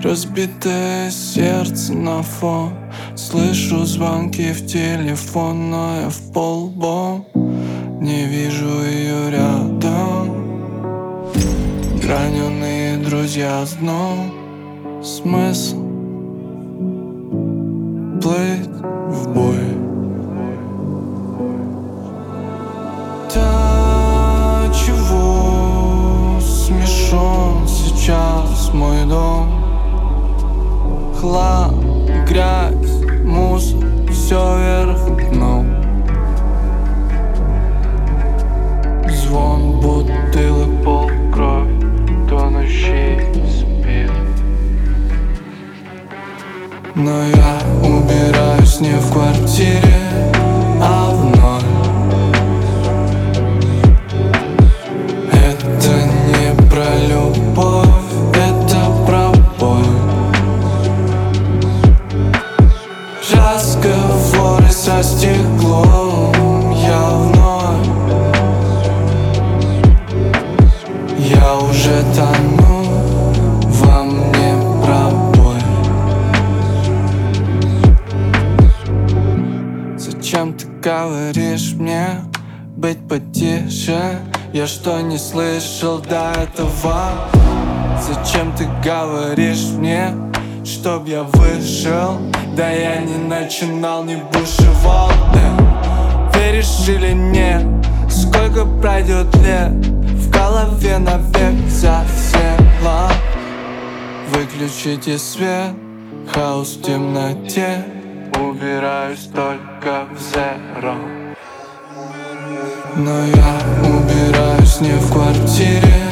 Разбитое сердце на фон. Слышу звонки в телефон, но я в полбом. Не вижу ее рядом. Раненые друзья знают смысл плыть в бой. Да, чего смешон сейчас мой дом? Хлам, грязь, мусор, все вверх дном. Звон бутылок, пол крови, тонущий спит. Но я убираюсь не в квартире, а вновь. Это не про любовь, это про боль. Разговоры со стеклом. Я вновь, я уже тону во мне пробой. Зачем ты говоришь мне быть потише? Я что, не слышал до этого? Зачем ты говоришь мне, чтоб я вышел? Да я не начинал, не бушевал. Веришь или нет? Сколько пройдет лет? В голове навек засело. Выключите свет, хаос в темноте. Убираюсь только в зеро. Но я убираюсь не в квартире,